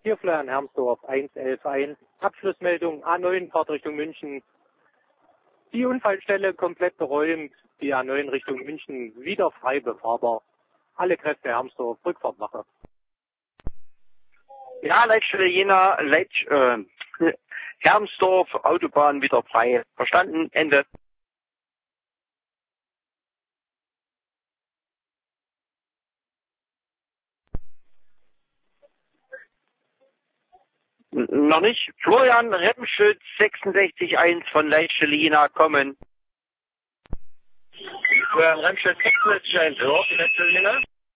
Hier Florian Hermsdorf, 111.1. Abschlussmeldung A9, Fahrt Richtung München. Die Unfallstelle komplett beräumt. Die A9 Richtung München wieder frei befahrbar. Alle Kräfte Hermsdorf, Rückfahrtwache. Ja, Leitstelle Jena, Hermsdorf, Autobahn wieder frei. Verstanden? Ende. Noch nicht. Florian Remschütz, 66.1 von Leitstelle Jena, kommen. Florian Remschütz, 66.1, die Leitstelle Jena?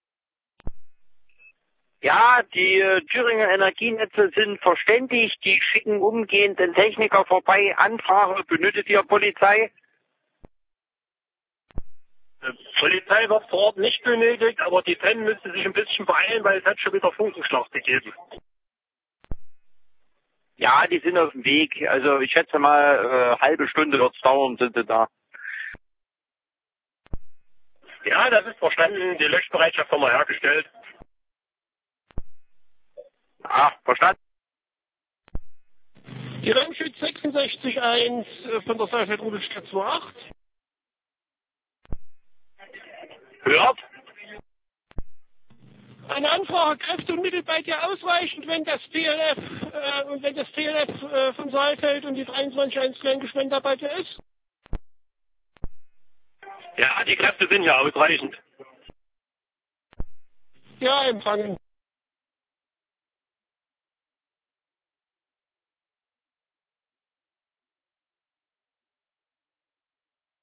Ja, die Thüringer Energienetze sind verständigt. Die schicken umgehend den Techniker vorbei. Anfrage, benötigt ihr Polizei? Polizei wird vor Ort nicht benötigt, aber die TEN müsste sich ein bisschen beeilen, weil es hat schon wieder Funkenschlag gegeben. Ja, die sind auf dem Weg. Also ich schätze mal, halbe Stunde wird's dauern, sind sie da. Ja, das ist verstanden. Die Löschbereitschaft haben wir hergestellt. Ah, verstanden. Die Remschütz 66.1 von der Saalfeld-Rudolstadt 28. Hört? Eine Anfrage, Kräfte und Mittel bei dir ausreichend, wenn das TLF von Saalfeld und die 23.1 Kleingeschwend dabei ist? Ja, die Kräfte sind ja ausreichend. Ja, empfangen.